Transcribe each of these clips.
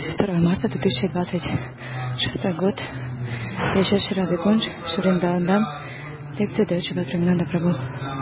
2 марта 2026 год. Я Шри Радха Кунж, Шриндавандам. Лекция дает Шрила Премананда Прабху.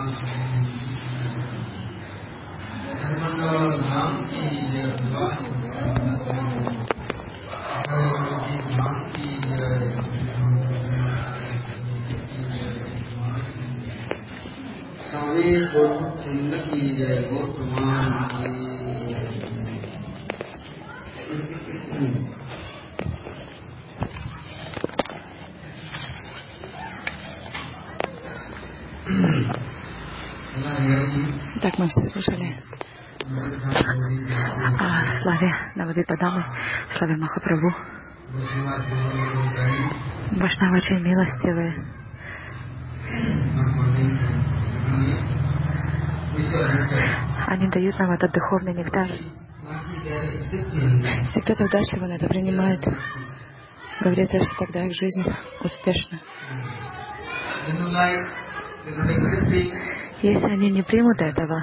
Так, мы все слушали о славе Навадвипадамы, славе Махапрабху. Вайшнавы очень милостивые. Они дают нам этот духовный нектар. Если кто-то удачливо это принимает, говорится, что тогда их жизнь успешна. Если они не примут этого,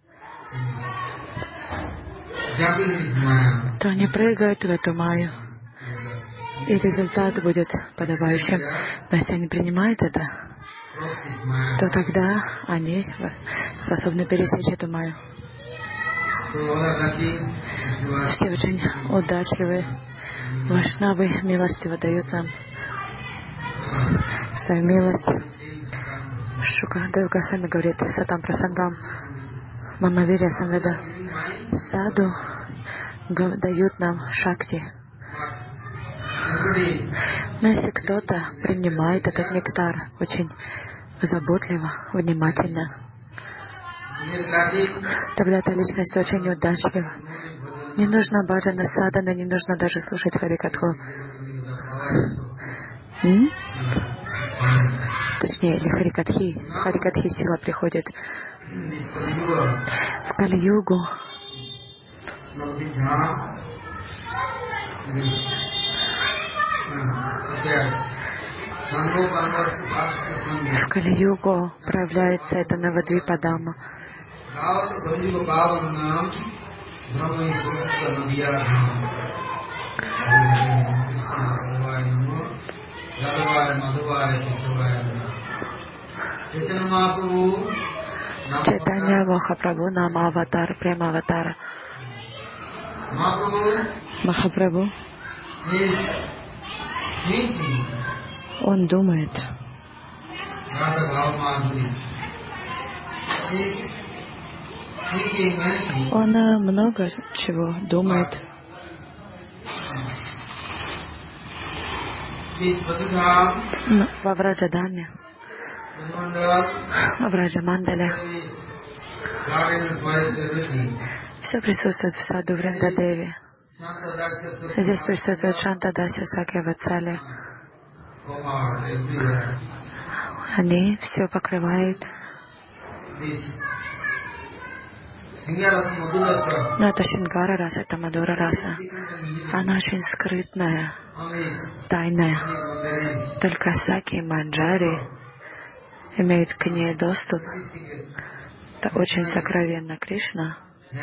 то они прыгают в эту майю, и результат будет подобающим. Но если они принимают это, то тогда они способны пересечь эту майю. Все очень удачливые. Вайшнавы милостиво дают нам свою милость. Шукадев Госвами говорит: Сатам Прасангам Мамавирья Самведа. Саду дают нам шакти. Но если кто-то принимает этот нектар очень заботливо, внимательно, тогда эта личность очень удачлива. Не нужно баджана садана, не нужно даже слушать харикатху. Точнее, или харикатхи. Харикатхи сила приходит в Кали-югу. В Кали-югу проявляется это Навадвипадама. Чайтанья Махапрабху Нама Аватар, Према Аватара. Махапрабху, он думает. Он много чего думает. Во Враджадаме, в Враджамандале все присутствует в саду Вриндадеви. Здесь присутствует Шантадасья, Сакья, Ватсали. Они все покрывают. Но это Шингара раса, это Мадура раса. Она очень скрытная, тайная. Только Саки и Манджари имеют к ней доступ. Это очень сокровенно. Кришна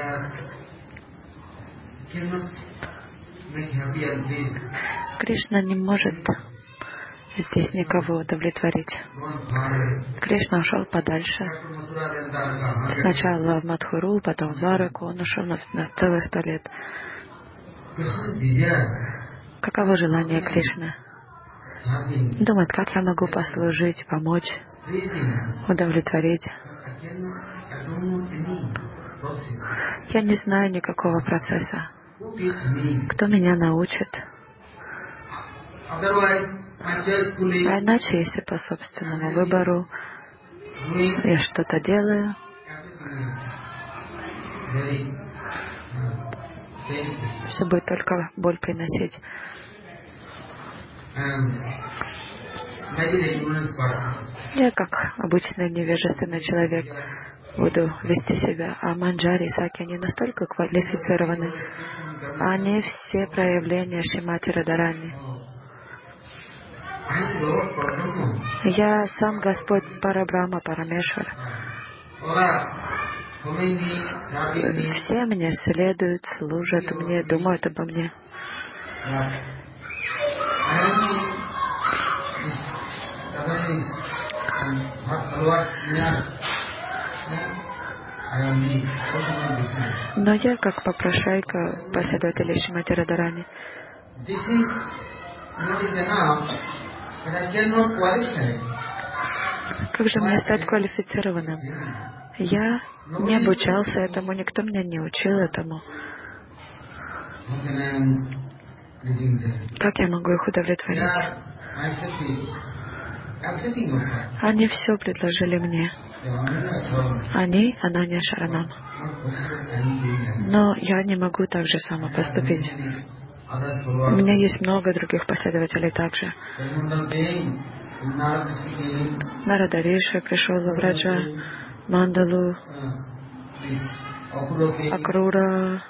Кришна не может здесь никого удовлетворить. Кришна ушел подальше. Сначала в Мадхуру, потом в Двараку. Он ушел на целых 100 лет. Каково желание Кришны? Думает, как я могу послужить, помочь, удовлетворить. Я не знаю никакого процесса. Кто меня научит? А иначе, если по собственному выбору я что-то делаю, все будет только боль приносить. Я, как обычный невежественный человек, буду вести себя. А Манджари и Саки, они настолько квалифицированы. Они все проявления Шримати Радарани. Я сам Господь Парабрахма, Парамешвар. Все мне следуют, служат мне, думают обо мне. Но я, как попрошайка, последователь Шримати Радхарани, как же мне стать квалифицированным? Я не обучался этому, никто меня не учил этому. Как я могу их удовлетворить? Они все предложили мне. Они, Ананья Шаранам. Но я не могу так же само поступить. У меня есть много других последователей также. Нарада Риши пришел в Враджа, Мандалу, Акрура.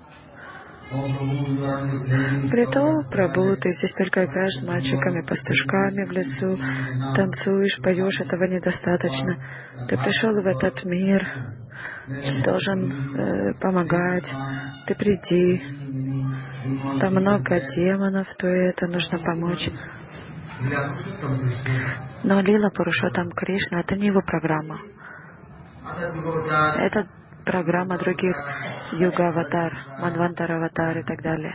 Притом, Прабху, ты здесь только играешь с мальчиками, пастушками в лесу, танцуешь, поешь, этого недостаточно. Ты пришел в этот мир, ты должен помогать, ты приди. Там много демонов, то это нужно помочь. Но Лила Пурушоттам Кришна — это не его программа. Это программа других юга-аватар, манвантар-аватар и так далее.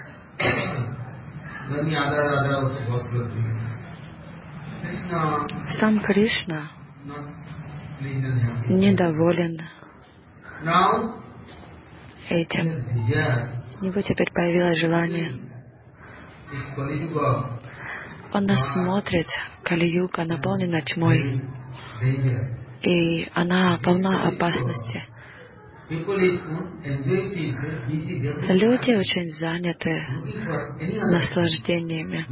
Сам Кришна недоволен этим. У него теперь появилось желание. Он нас смотрит, Кали-юга наполнена тьмой, и она полна опасности. Люди очень заняты наслаждениями.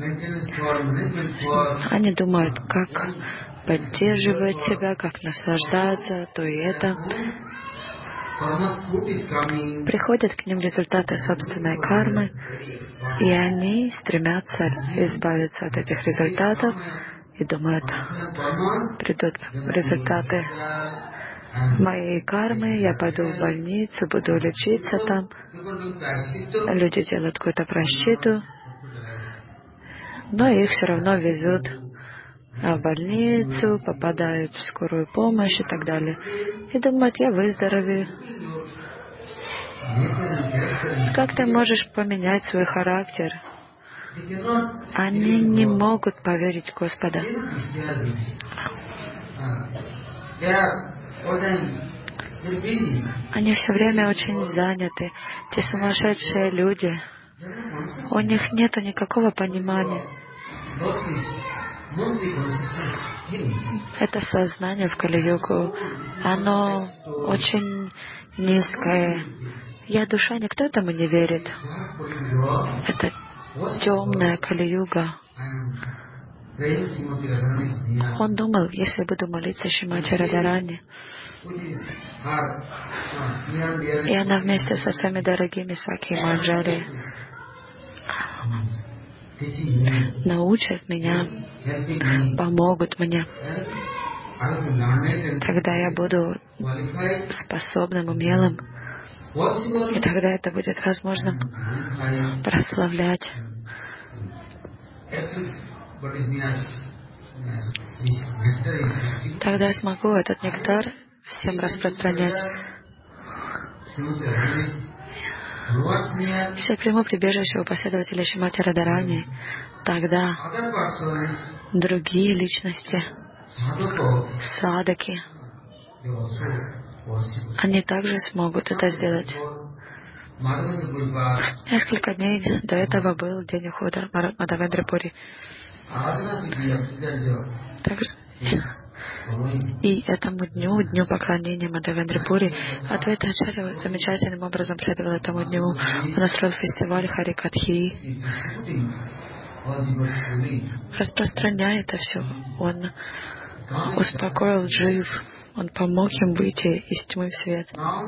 Они думают, как поддерживать себя, как наслаждаться, то и это. Приходят к ним результаты собственной кармы, и они стремятся избавиться от этих результатов и думают, придут результаты моей кармы, я пойду в больницу, буду лечиться там. Люди делают какую-то пращиту, но их все равно везут в больницу, попадают в скорую помощь и так далее. И думают, я выздоровею. Как ты можешь поменять свой характер? Они не могут поверить в Господа. Они все время очень заняты. Те сумасшедшие люди. У них нету никакого понимания. Это сознание в Кали-югу, оно очень низкое. Я душа, никто этому не верит. Это темная Кали-юга. Он думал, если буду молиться Шримати Радхарани, и она вместе со своими дорогими Саки и Манджари научат меня, помогут мне. Тогда я буду способным, умелым, и тогда это будет возможно прославлять. Тогда я смогу этот нектар всем распространять. Если я приму прибежище у последователя Шримати Радхарани, тогда другие личности, садаки, они также смогут это сделать. Несколько дней до этого был день ухода Мадхавендра Пури. И этому дню поклонения Мадхавендре Пури, Адвайта Ачарья замечательным образом следовал этому дню. Он устроил фестиваль Харикатхи, распространяя это все. Он успокоил джив, он помог им выйти из тьмы в свет.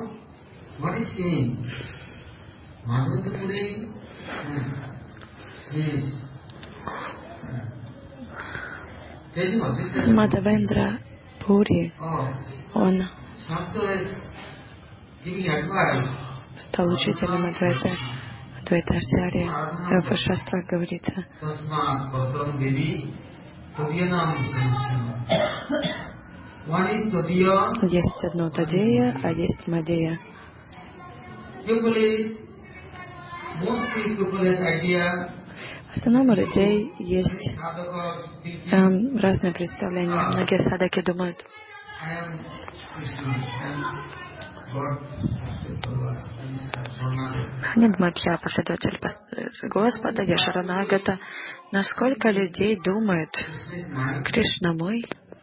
Мадхавендра Пури, он стал учителем Двайтачарья, в шастрах говорится. Есть одно Тадея, а есть Мадея. В основном у людей есть разные представления. Многие садаки думают, они думают, я последователь Господа, я Шаранагата. Насколько людей думают, Кришна мой,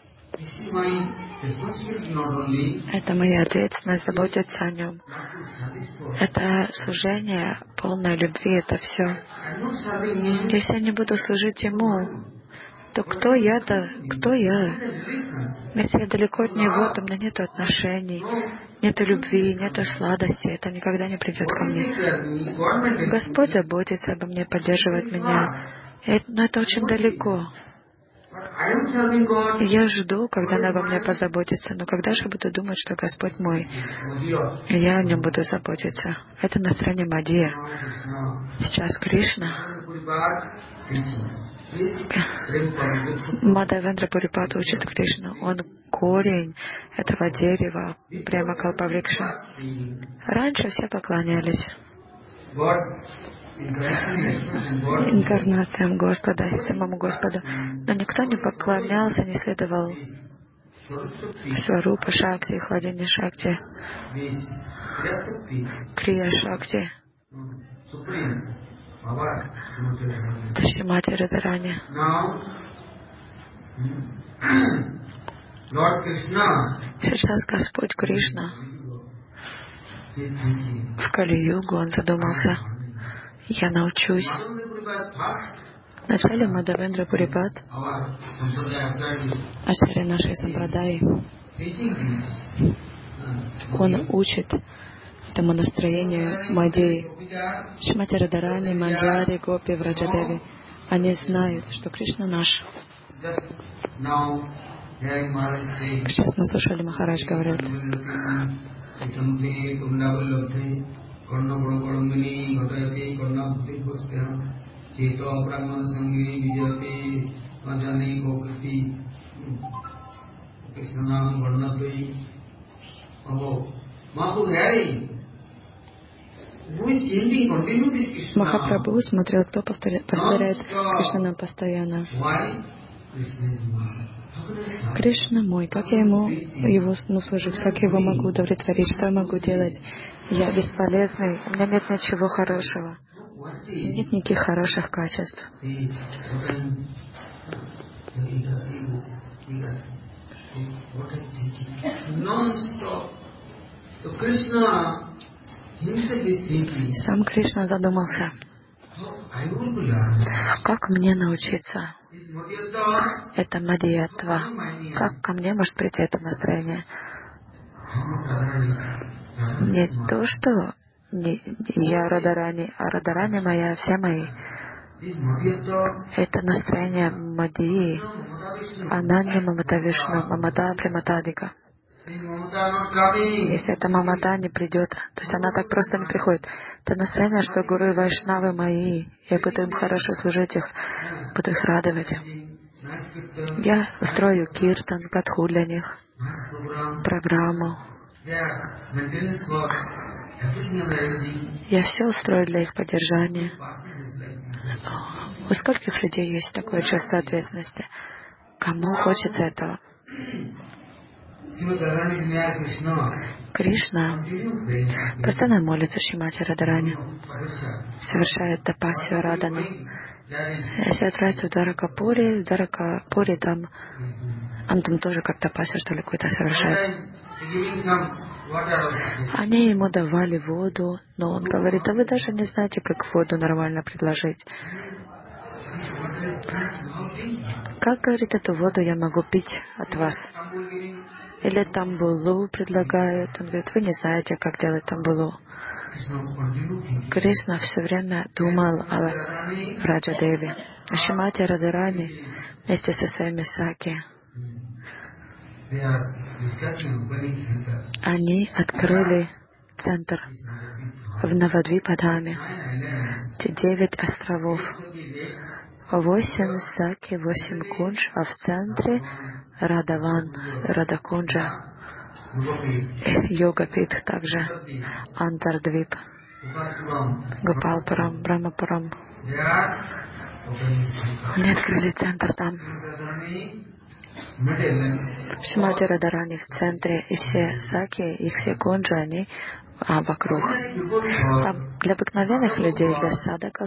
это моя ответственность заботиться о нем. Это служение полной любви, это все. Если я не буду служить ему, то кто я-то? Кто я? Если я далеко от него, то у меня нет отношений, нет любви, нет сладости. Это никогда не придет ко мне. Господь заботится обо мне, поддерживает меня. Но это очень далеко. Я жду, когда Он обо мне позаботится. Но когда же буду думать, что Господь мой, и я о Нем буду заботиться? Это настроение Мадия. Сейчас Кришна. Мадхавендра Пурипад учит Кришну. Он корень этого дерева, прямо Калпаврикша. Раньше все поклонялись инкарнациям Господа, самому Господу. Но никто не поклонялся, не следовал Сварупа Шакти, Хладини Шакти, Крия Шакти, Шримати Радхарани. Сейчас Господь Кришна в Кали-югу, Он задумался, я научусь. Вначале Мадхавендра Пурипад, ачарья нашей сампрадаи, он учит этому настроению Мадеи. Шримати Радхарани, Манджари, Гопи, Враджадеви. Они знают, что Кришна наш. Сейчас мы слушали, Махарадж говорит, Махапрабху смотрел, кто повторяет Кришна постоянно. Кришна мой, как я его служить, как я его могу удовлетворить, что я могу делать? Я бесполезный, у меня нет ничего хорошего, нет никаких хороших качеств. Сам Кришна задумался, как мне научиться? Это мадьятва. Как ко мне может прийти это настроение? Не то, что я Радарани, а Радарани моя, все мои. Это настроение Мадьи. Ананья Мамата Вишну, Мамата Приматадика. Если эта мамата не придет, то есть она так просто не приходит. Это настроение, что гуру и вайшнавы мои, я буду им хорошо служить, буду их радовать. Я устрою киртан, катху для них, программу. Я все устрою для их поддержания. У скольких людей есть такое чувство ответственности? Кому хочется этого? Кришна постоянно молится Шримати Радхарани, совершает тапасию Радану. Если отправиться в Дваракапури, там он там тоже как тапасию, что ли, какую-то совершает. Они ему давали воду, но он говорит, а вы даже не знаете, как воду нормально предложить. Как, говорит, эту воду я могу пить от вас? Или тамбулу предлагают. Он говорит, вы не знаете, как делать тамбулу. Кришна все время думал о Раджадеве. Шримати Радхарани вместе со своими саки. Они открыли центр в Навадвипадхаме. Те 9 островов, 8 саки, 8 кунж, а в центре Радаван, Радакунджа, Йогапит, также Антардвип, Гопалпурам, Брамапурам. Они открыли центр там. Шримати Радарани в центре, и все саки, и все кунджи, они вокруг. А для обыкновенных людей, для садаков,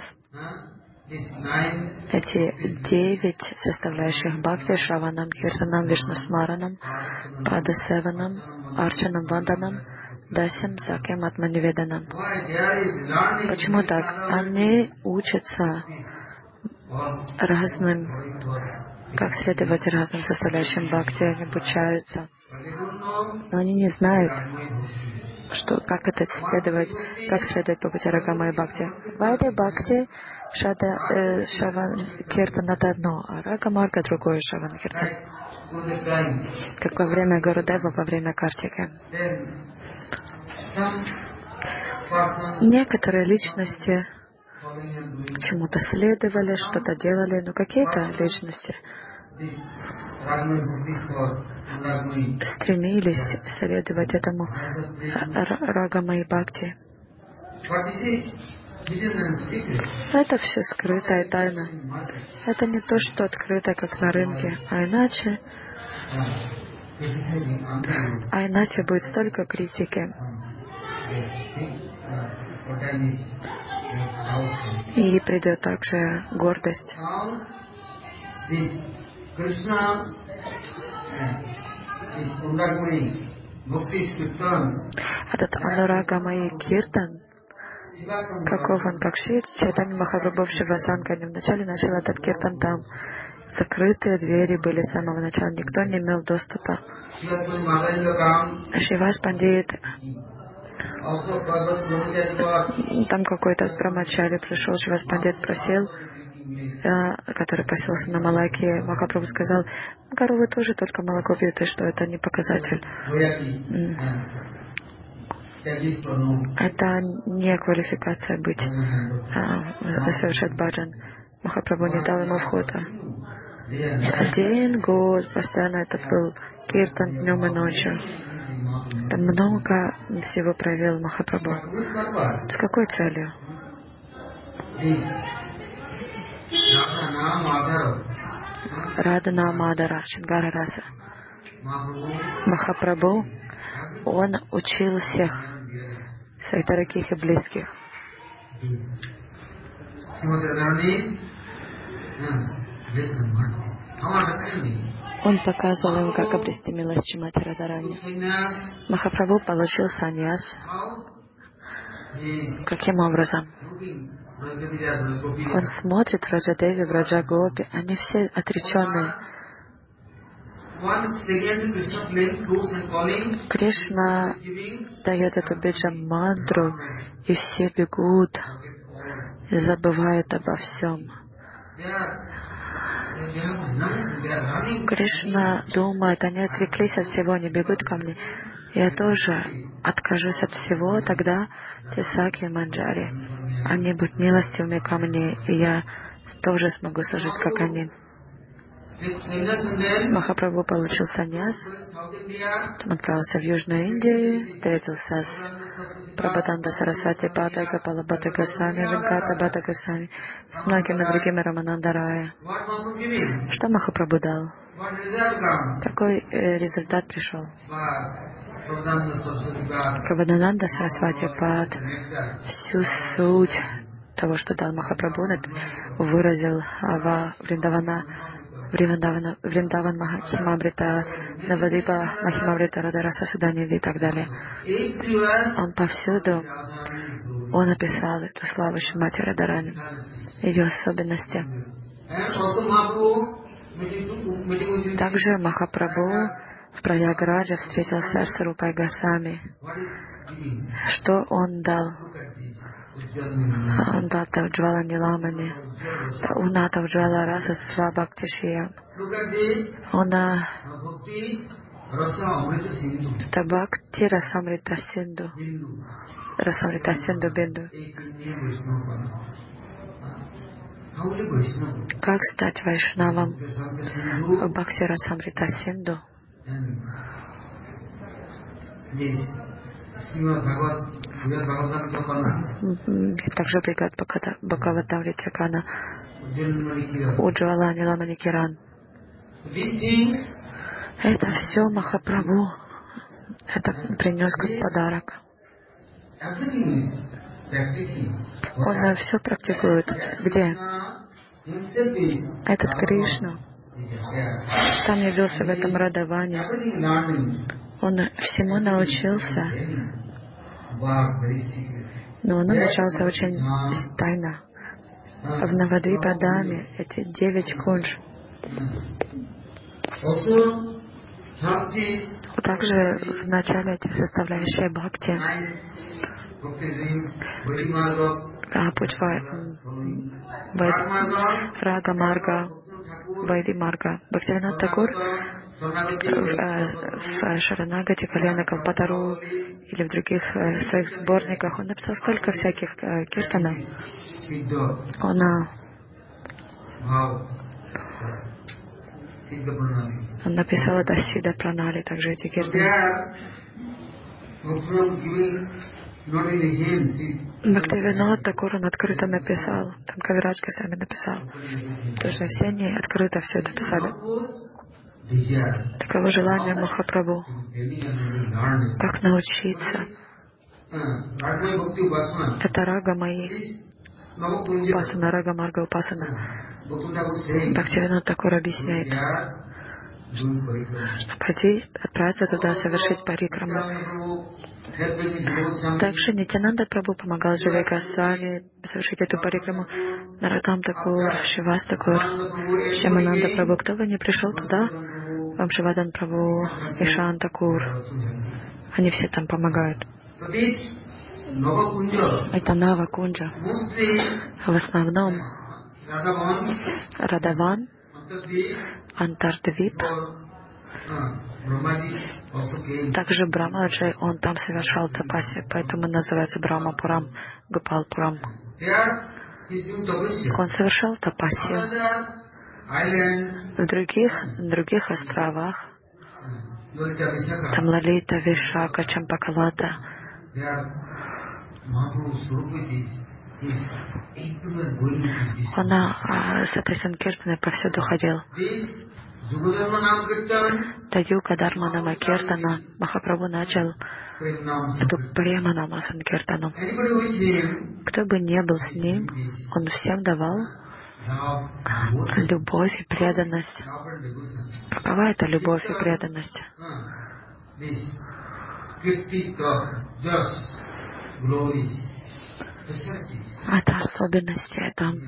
эти 9 составляющих бхакти, Шраванам, Киртанам, Вишнусмаранам, Падасеванам, Арчанам, Ванданам, Дасям, Сакям, Атманиведанам. Почему так? Они учатся разным, как следовать разным составляющим бхакти, они обучаются. Но они не знают, как это следовать, как следовать по пути Рагамай Бхакти. В этой Бхакти Шаван Киртан это одно, а Рагамарга другое Шаван Киртан. Как во время Гурудева, во время Картики. Некоторые личности чему-то следовали, что-то делали, но какие-то личности стремились следовать этому Рагамай Бхакти. Это все скрытая тайна. Это не то, что открыто, как на рынке, а иначе будет столько критики. И придет также гордость. Этот Анурагамай Киртан, каков он, как Шри Чайтанья Махапрабху в Шивасанкане, вначале начал этот киртан там. Закрытые двери были с самого начала, никто не имел доступа. Шривас Пандит, там какой-то брамачари пришел, Шривас Пандит просил, который поселился на Малаке. Махапрабху сказал: коровы тоже только молоко пьют, и что это не показатель. Это не квалификация быть, совершать баджан. Махапрабху не дал ему входа. 1 год постоянно это был киртан днем и ночью. Там много всего проявил Махапрабху. С какой целью? Радана Мадара, Шингара Раса. Махапрабху, он учил всех своих дорогих и близких. Он показывал им, как обрести милость Шримати Радарани. Махапрабху получил саньяс. Каким образом? Он смотрит в Раджадеви, в Раджагопи, они все отреченные. Кришна дает эту биджа-мантру, и все бегут и забывают обо всем. Кришна думает, они отреклись от всего, они бегут ко мне. Я тоже откажусь от всего, тогда те саки и манджари, они будут милостивыми ко мне, и я тоже смогу служить, как они. Махапрабху получил саньяс, он отправился в Южную Индию, встретился с Прабхатанда Сарасвати Бхатта, Гопала Бхатта Госвами, Венката Бхатта Госвами, с многими другими Рамананда Рая. Что Махапрабху дал? Какой результат пришел? Прабхатанда Сарасвати Бхатта всю суть того, что дал Махапрабху, выразил Вриндаван Махимамрита, Навадвипа Махимамрита, Радараса Суданиви и так далее. Он повсюду, он описал эту славу Шримати Радарани, ее особенности. Также Махапрабху в Праяградже встретился с Рупой Госвами. Что он дал? Он дал Тавджвала Ниламани, Уната Вджвала Раса Свабхакти Шия. Он Это Бхакти Расамрита Синду. Расамрита Синду Бинду. Как стать вайшнавом в Бхакти Расамрита Синду? Также Бригад Бхагаватамрита Кана, Уджвала Ниламани Киран. Это все Махапрабху. Это принес как подарок. Он все практикует. Где? Этот Кришна сам явился в этом Радаване. Он всему научился, но он научался очень тайно. В Навадвипадаме эти 9 кунж. Также в начале эти составляющие бхакти, путь Рага Марга, Вайди Марга. Бхактивинод Такур в Шаранагати, Кальяна Калпатару или в других своих сборниках он написал столько всяких киртанов. Он написал это Сида Пранали, также эти киртаны. Бхактивинод Такур он открыто написал. Там Кавирадж Госвами написал. Потому что все они открыто все это писали. Таково желание Махапрабху. Как научиться? Это рага мои. Упасана, рага Марга Упасана. Бхактивинод Такур объясняет. Пойти, отправиться туда, совершить парикраму. Также Нитянанда Прабху помогал Дживай Госвами совершить эту парикраму. Наратам Такур, Шивас Такур, Шьямананда Прабху. Кто бы ни пришел туда, Вамшивадан Прабху, Ишан Такур, они все там помогают. Это Нава Кунджа. В основном Радаван, Антардвип. Также Брамаджай, он там совершал тапаси, поэтому называется Брамапурам, Гопалпурам. Он совершал тапаси в других островах, там Лалита, Вишака, Чампакалата. Он с этой санкиртаной повсюду ходил. До Юга Дharma Киртана Махапрабху начал эту Преманама Санкиртану. Кто бы ни был с ним, он всем давал любовь и преданность. Какова это любовь и преданность? Это особенности,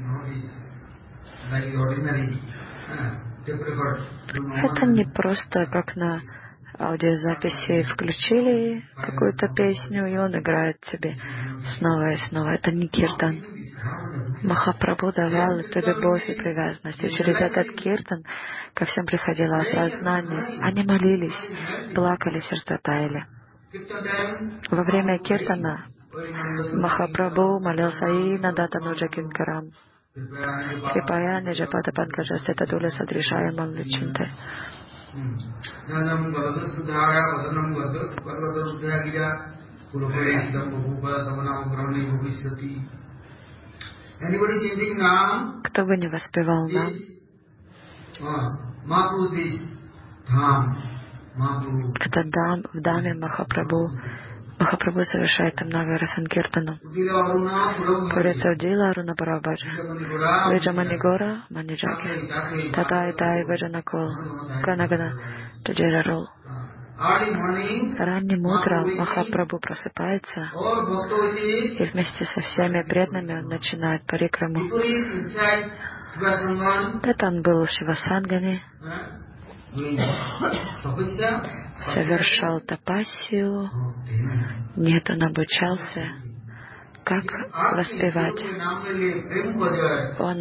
это не просто как на аудиозаписи включили какую-то песню, и он играет себе снова и снова. Это не киртан. Махапрабху давал эту любовь и привязанность. И через этот киртан ко всем приходило осознание. Они молились, плакали, сердца таяли. Во время киртана Махапрабху молился и на Датануджа Кинкарам. Крипая Ниджапада Панкаджа Татуля Садришая Малвичинте. Кто бы не воспевал нам, это в Даме Махапрабху. Махапрабху совершает там Нагара Санкиртану. Пурится Удила Аруна Парабаджа. Виджаманигора Маниджаки. Татай Тай Ваджанакол. Ганагана Таджирарол. Ранним утром Махапрабху просыпается и вместе со всеми преданными он начинает парикраму. Это он был в Шивасангане, совершал тапассию. Нет, он обучался, как воспевать. Он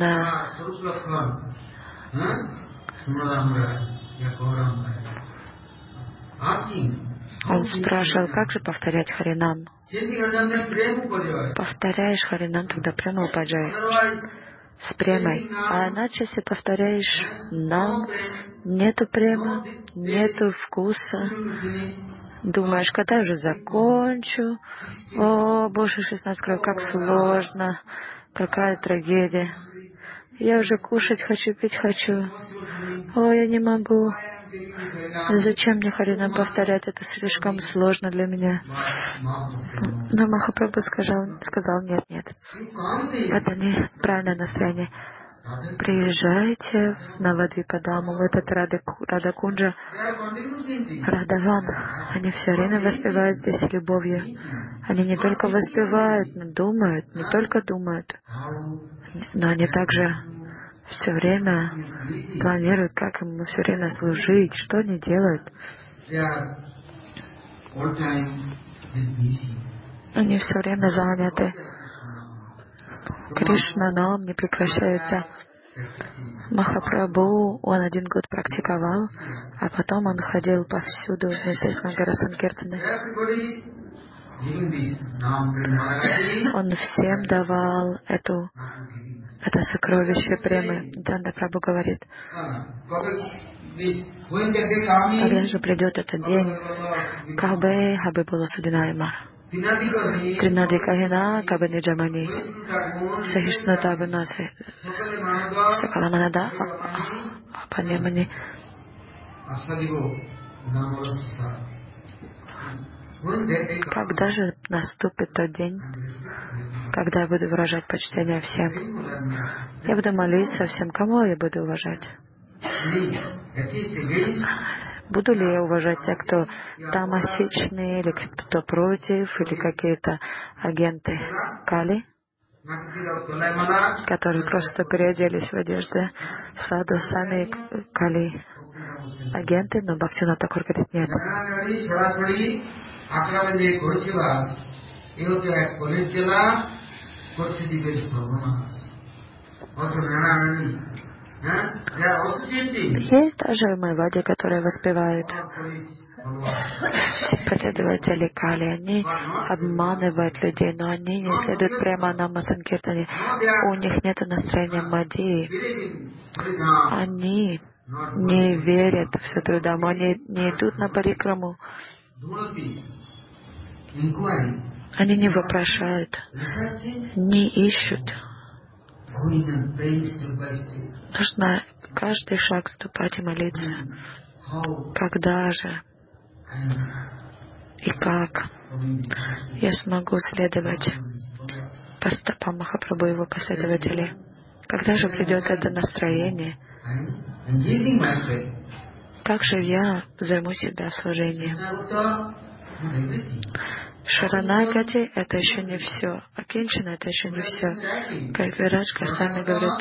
Он спрашивал, как же повторять Харинам. Повторяешь Харинам, тогда према упаджай с премой. А иначе, если повторяешь нам, нету према, нету вкуса. Думаешь, когда же закончу? О, больше 16 кругов, как сложно, какая трагедия. Я уже кушать хочу, пить хочу. О, я не могу. Зачем мне Харинам повторять? Это слишком сложно для меня. Но Махапрабху сказал, нет. Это не правильное настроение. Приезжайте в Навадвипадаму, в этот Радакунджа, Радаван. Они все время воспевают здесь любовью. Они не только воспевают, но думают, не только думают, но они также все время планируют, как ему все время служить, что они делают. Они все время заняты. Кришна Наам не прекращается. Махапрабху, он 1 год практиковал, а потом он ходил повсюду вместе с Нагара Санкиртаной. Он всем давал это сокровище премы. Джанда Прабху говорит, когда же придет этот день, Кабе Хабе Буласудинаймар. Тринадикахина Кабе Ниджамани. Сахишната Винаси. Сакаламанада Апанемани. Когда же наступит тот день, когда я буду выражать почтение всем? Я буду молиться всем, кому я буду уважать? Буду ли я уважать тех, кто тамасичные, или кто против, или какие-то агенты Кали, которые просто переоделись в одежды саду, сами Кали агенты, но Бхактивинода Тхакур говорит, нет. Есть даже в Майваде, которые воспевают последователи Кали. Они обманывают людей, но они не следуют прямо Нама Санкиртане. У них нет настроения Мадьи. Они не верят в Сатрудаму, они не идут на парикраму. Они не вопрошают, не ищут. Нужно каждый шаг ступать и молиться. Когда же и как я смогу следовать по стопам Махапрабху и его последователей? Когда же придет это настроение? Как же я займу себя в служении? Шаранагати — это еще не все. Акинчана — это еще не все. Как Вирадж Госвами говорит,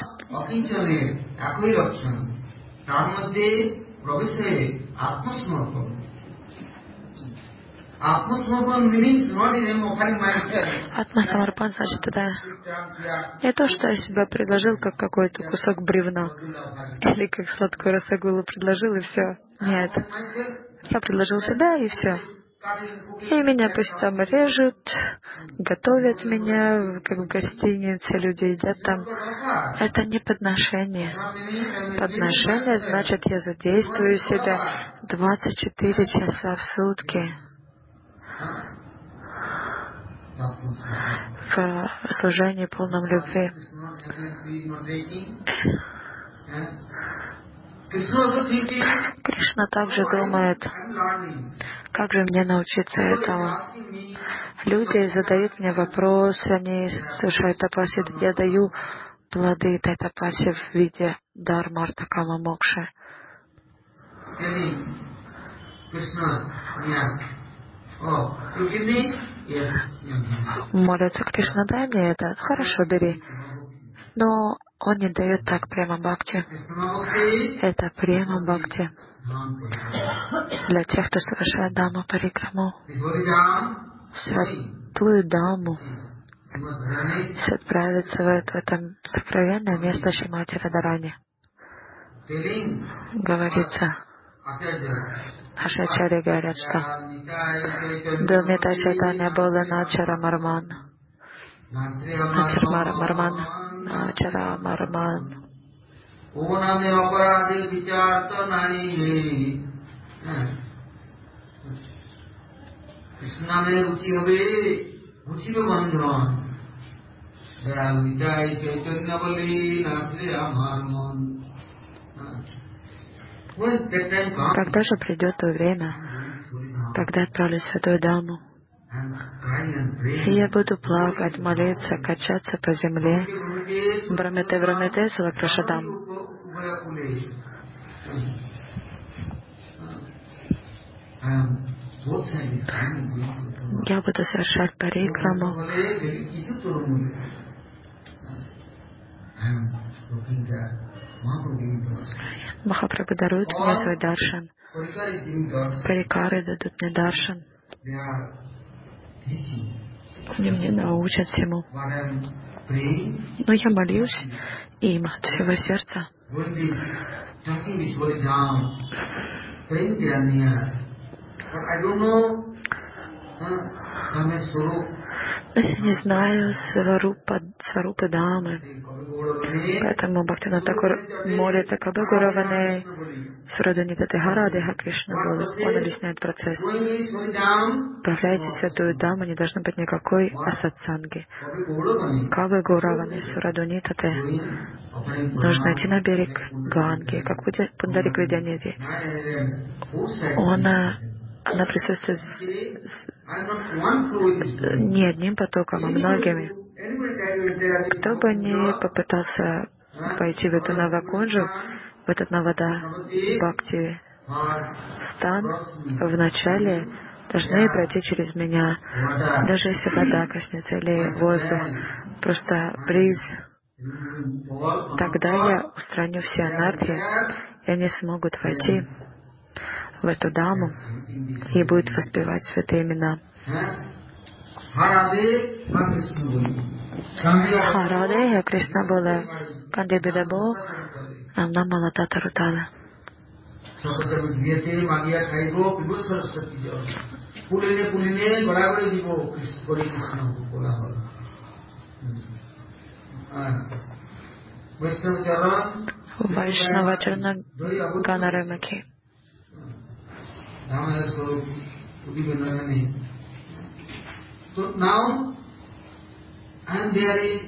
Атмасамарпан значит это не то, что я себя предложил как какой-то кусок бревна или как сладкую расагулу предложил и все. Нет. Я предложил себя и все. И меня пусть там режут, готовят меня, как в гостинице, люди едят там. Это не подношение. Подношение значит, я задействую себя 24 часа в сутки в служении полном любви. Кришна также думает, как же мне научиться этому. Люди задают мне вопросы, они слушают тапаси, я даю плоды этой тапаси в виде дармарта кама мокши. Молятся, Кришна, дай мне это. Хорошо, бери. Но он не дает так према бхакти. Это према бхакти для тех, кто совершает даму парикраму. Святую даму отправиться в это сокровенное место Шримати Радарани. Говорится, Ашачари говорят, что был Нитай Чайтанья, был Начара Марман. Начара Марман. Когда же придет то время, когда отправлюсь в Святую Даму, и я буду плакать, молиться, качаться по земле, Брамете Салакрашадам. Я буду совершать парикраму. Махапрабху дарует мне свой даршан. Парикары дадут мне даршан. Они мне научат всему. Но я молюсь им от всего сердца. Но я не знаю Сварупы Дамы. Поэтому Бхактивинод Такур молится Кабе Гураване Сурадунита Тегара Деха Кришна Бола. Он объясняет процесс. Отправляйтесь в Святую Даму, не должно быть никакой асатсанги. Кабе Гураване Сурадунита Те. Нужно идти на берег Ганги, как Пундарик Видянити. Она присутствует не одним потоком, а многими. Кто бы ни попытался пойти в эту Навакунджу, в этот Навада Бхакти стан, вначале должны пройти через меня, даже если вода коснется или воздух, просто бриз. Тогда я устраню все анархии, и они смогут войти в эту даму и будут воспевать святые имена. Хараде Кришна Бола Канде Бидабо Амна Тата Рутала. Вайшнава Чарна Ганарамаки. So now I am there is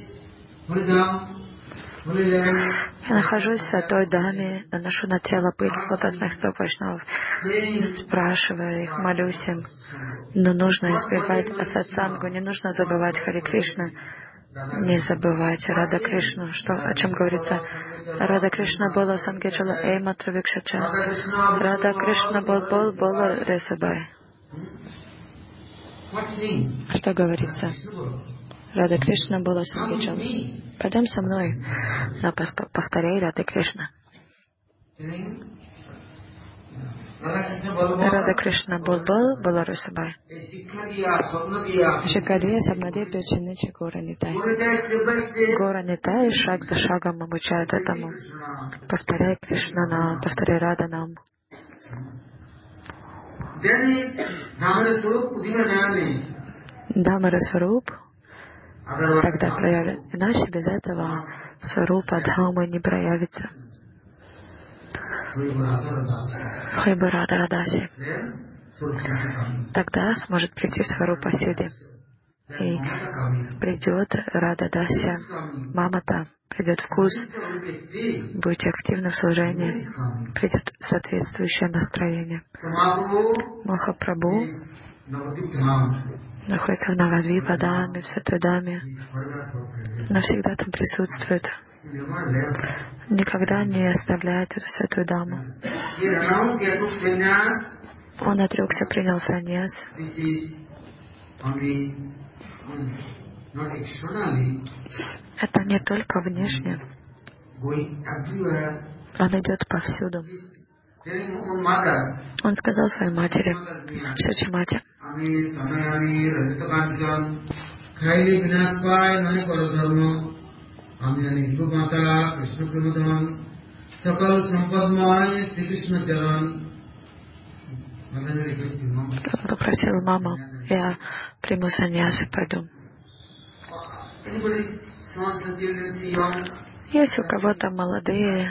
Я нахожусь в Святой Даме, наношу на тело пыль лотосных стоп вайшнавов, спрашивая их, молюсь им. Но нужно избегать асатсангу, не нужно забывать Хари Кришна, не забывать Рада Кришну. Что, о чем говорится? Рада Кришна Бола Сангеджала Эйматра Викшача. Рада Кришна Бола Ресабай. Что говорится? Рада Кришна Бола Сангеджала. Пойдем со мной, но повторяй Рада Кришна. Рада Кришна Бол Бола Ресабай. Шикадия Сабнаде Печеничи Гора Нитай. Гора Нитай шаг за шагом обучают этому. Повторяй Кришна нам, повторяй Рада нам. Дамара Сваруп тогда проявит. Иначе без этого Сварупа Дхамы не проявится. Хайбарада Радаси. Тогда сможет прийти Сварупа Сиди. И придет Рада Дася, Мамата, придет вкус, будете активны в служении, придет соответствующее настроение. Махапрабху находится в Навадвипадаме, в Святой Даме, навсегда там присутствует. Никогда не оставляет эту Святую Даму. Он отрекся, принял саньяс. Это не только внешне. Он идет повсюду. Он сказал своей матери, Шачимате, Попросил маму, я приму саньясу, пойду. Есть у кого-то молодые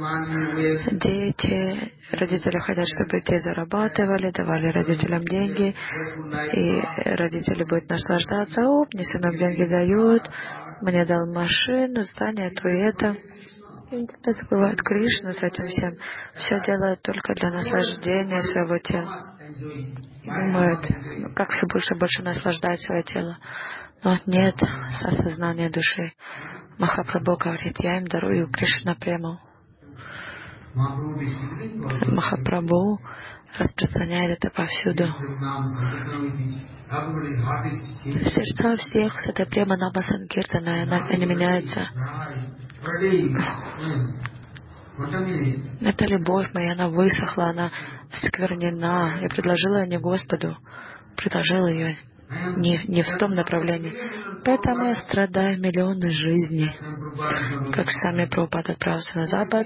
дети, родители хотят, чтобы те зарабатывали, давали родителям деньги, и родители будут наслаждаться. О, мне сынок деньги дают, мне дал машину, здание, то и это. И никогда забывают Кришну с этим всем. Все делают только для наслаждения своего тела. Думают, как все больше и больше наслаждать свое тело. Но вот нет осознания души. Махапрабху говорит, я им дарую Кришна прему. Махапрабху распространяет это повсюду. Сердца всех с этой према Нама Санкиртана, они меняются. Эта любовь моя, она высохла, она осквернена. Я предложила ее не Господу, предложила ее не в том направлении. Поэтому я страдаю миллионы жизней. Как сами Прабхупада отправился на Запад,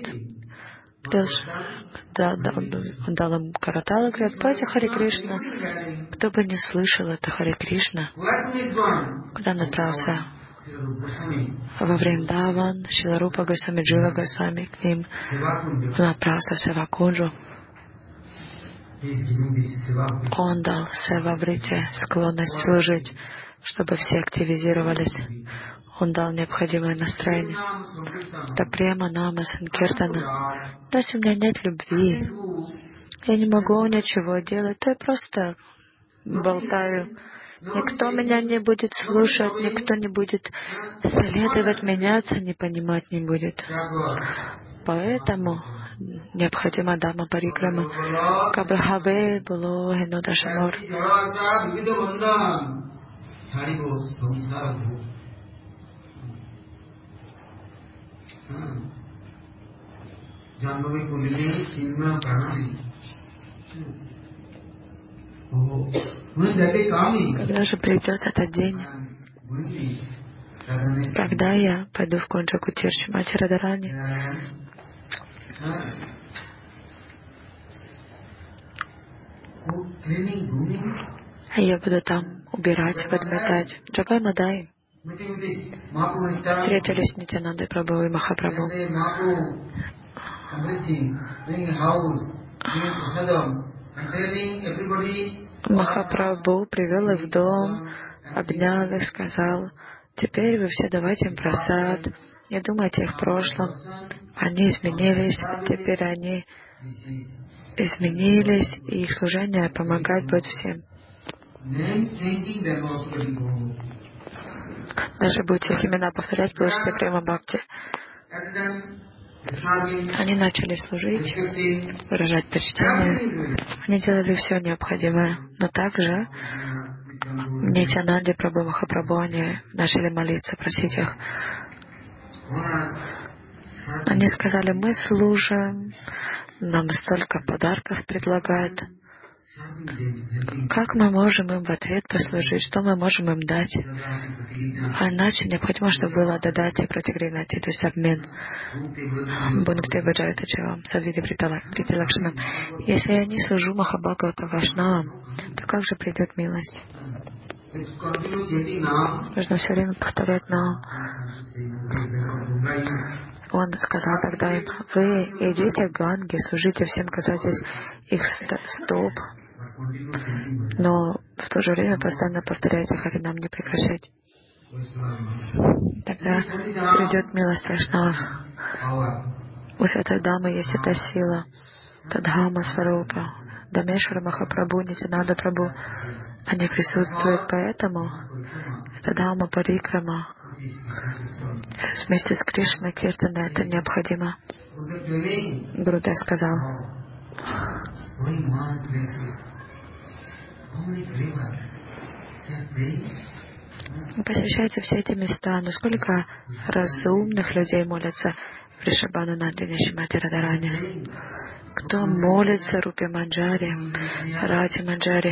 он дал им караталы, говорят, пойте Харе Кришна. Кто бы не слышал это Харе Кришна, куда он отправился? Во Вриндаван, Шрила Рупа Госвами, Джива Госвами, к ним он отправился в Севакунджу. Он дал Севаврите склонность служить, чтобы все активизировались. Он дал необходимое настроение. Это према Нама Санкиртана. Но если у меня нет любви, я не могу ничего делать, то я просто болтаю. Никто меня не будет слушать, никто не будет следовать, меняться, не понимать не будет. Поэтому необходима Дама Парикрама. Кабхаве было Генодашамор. Когда же придет этот день, когда я пойду в Кунджа-Кутир Шримати Радхарани, я буду там убирать, подметать. Джагай Мадай. Встретились с Нитянандой Прабху и Махапрабху. Махапрабху привел их в дом, обнял их, сказал, теперь вы все давайте им прасад, не думайте их в прошлом. Они изменились, теперь они изменились, и их служение помогать будет всем. Даже будете их имена повторять, получите прямо бхакти. Они начали служить, выражать почтение. Они делали все необходимое. Но также Нитянанде Прабху, Махапрабху, они начали молиться, просить их. Они сказали, мы служим, нам столько подарков предлагают. Как мы можем им в ответ послужить? Что мы можем им дать? А иначе необходимо, чтобы было дадати протигринати, то есть обмен. Бункте Баджайта Чавам, Савиди Притилакшмам. Если я не служу Махабхагавата Вайшнавам, то как же придет милость? Нужно все время повторять нам. Он сказал тогда им, вы идите к Ганге, служите всем, касайтесь их стоп, но в то же время постоянно повторяйте Харинам, не прекращайте. Тогда придет милость Вайшнава. У Святой Дамы есть эта сила. Тадхама Сварупа, Дамешвара Махапрабху, Нитянанда Прабху. Они присутствуют, поэтому это Дхамма Парикрама вместе с Кришной Киртана это необходимо. Гурудев сказал, посещайте все эти места, но сколько разумных людей молятся в Ришабхану Нандине Шримати Радхарани. Кто молится Рупе Манджари, Раджи Манджари?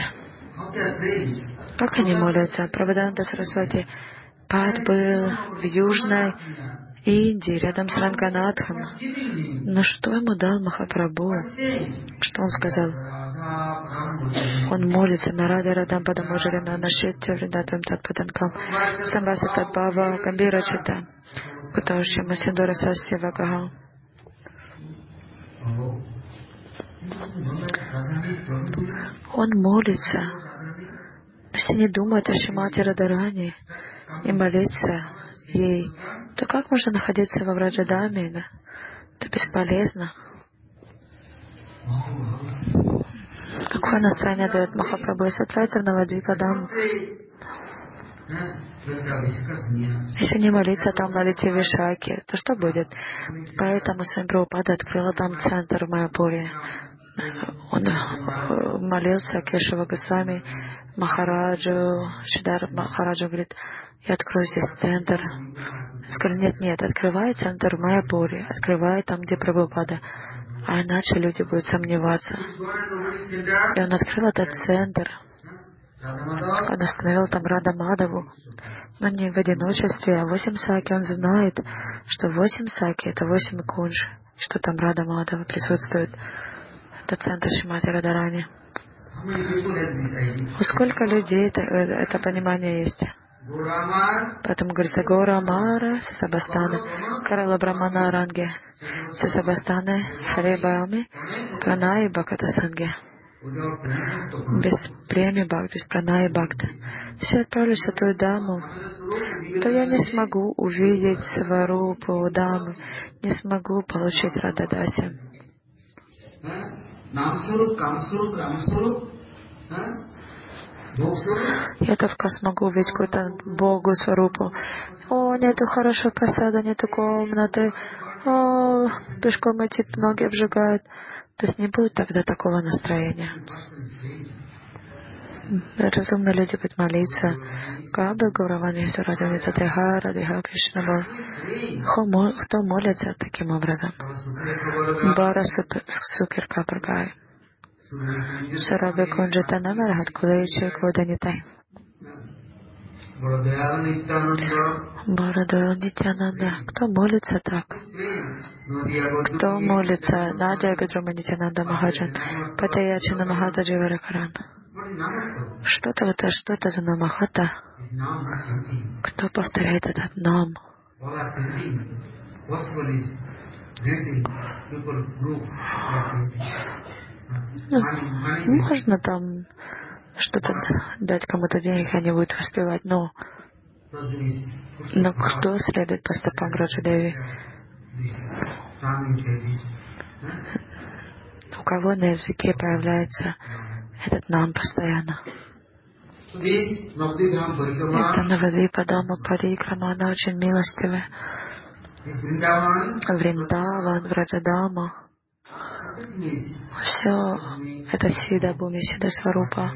Как они молятся? Прабхадананда Сарасвати Пад был в Южной Индии, рядом с Ранганатхом. Но что ему дал Махапрабху? Что он сказал? Он молится на Рада Радам Падамоджарина, на Шитя Вридатам Татпаданкам, Самбаса Татбава, Гамбира Чита, Кутауши Масиндора Сасья Вагаха. Он молится. Если не думает о Шримати Радарани и молиться ей, то как можно находиться во Враджадаме? Да? Это бесполезно. Какое настроение дает Махапрабху? Если отправиться в Навадвипадаму, если не молиться там на лите Вишаки, то что будет? Поэтому Свами Прабхупада открыла там центр в Майяпуре. Он молился Кешава Госвами Махараджу, Шидар Махараджу говорит: я открою здесь центр. Сказали: нет, открывай центр в Майяпуре, открывай там, где Прабхупада. А иначе люди будут сомневаться. И он открыл этот центр. Он остановил там Рада Мадаву. Но не в одиночестве, а 8 саки. Он знает, что 8 саки — это 8 кунж, что там Рада Мадава присутствует. Это центр Шримати Радарани. У сколько людей это понимание есть? Поэтому говорится: Гора Амара, Сасабастаны, Карала Брамана Ранге, Сасабастаны, Харе Баами, Пранаи Бхаката Санге. Без преми Бхакт, без Пранаи Бхакт. Если я отправлюсь в эту даму, то я не смогу увидеть Сварупу дамы, не смогу получить Рададаси. Я только смогу увидеть какую-то Богу Сварупу. О, нету хорошего просада, нету комнаты. О, пешком идти ноги обжигают. То есть не будет тогда такого настроения. Разумно люди будут молиться. Каба Гауравани Сурадани Татеха Радиха Кришна. Кто молится таким образом? Бара Сукир Капаргай. Сарабе Кунджата Намарахат Кулейче Коданитай. Борадойл Нитянанда. Кто молится так? Кто молится? Надя Гадрума Нитянанда Махаджан. Патаячина Махата Дживаракаран. Что это за намахата? Кто повторяет этот нам? Можно там что-то дать кому-то денег, они будут воспевать, но кто следует по стопам Раджадеви? У кого на языке появляется этот нам постоянно? Это Навадвипадама Парикрама, она очень милостивая. Вриндаван, Враджадама. Все это Сида Буми, Сида Сварупа.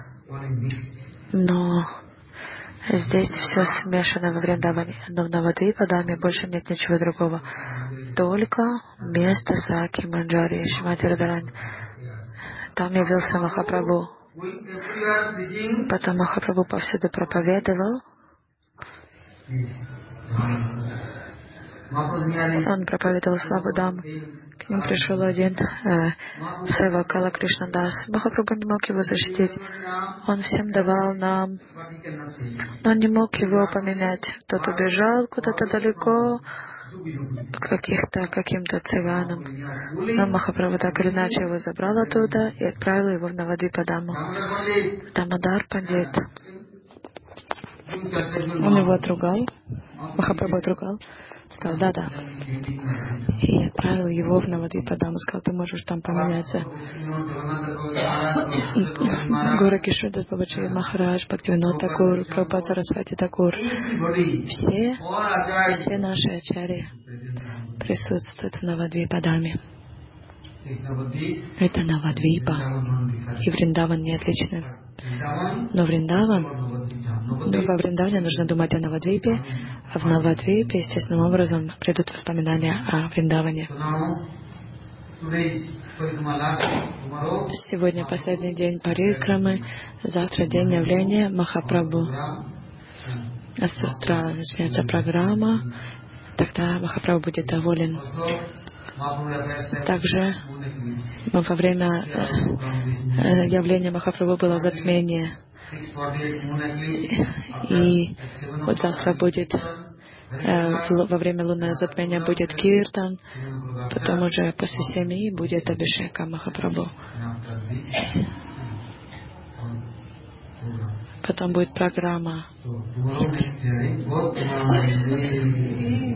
Но здесь все смешано во Вриндаване. Но в Навадвипадаме больше нет ничего другого. Только место Саки Манджари, Шримати Радарани. Там явился Махапрабху. Потом Махапрабху повсюду проповедовал. Он проповедовал славу дам. К ним пришел один Сева Кала Кришнадас. Махапрабху не мог его защитить. Он всем давал нам, но он не мог его поменять. Тот убежал куда-то далеко, каким-то цыганам. Но Махапрабху так или иначе его забрал оттуда и отправил его в Навадвипадаму. Дамодар Пандит. Он его отругал. Махапрабху отругал. Сказал: да. И отправил его в Навадвипадаму. Сказал: ты можешь там поменяться. Гора Кишудас Бабачари Махарадж, Бхактивинод Такур, Прабхупад Сарасвати Такур. Все наши ачарьи присутствуют в Навадвипадаме. Это Навадвипа. И Вриндаван не отличны. Но во Вриндаване нужно думать о Навадвипе, а в Навадвипе естественным образом придут воспоминания о Вриндаване. Сегодня последний день Парикрамы, завтра день явления Махапрабху. А с утра начнется программа тогда Махапрабху будет доволен. Также во время явления Махапрабху было затмение. И вот завтра будет, во время лунного затмения будет киртан, потом уже после 7 будет абхишека Махапрабху. Потом будет программа.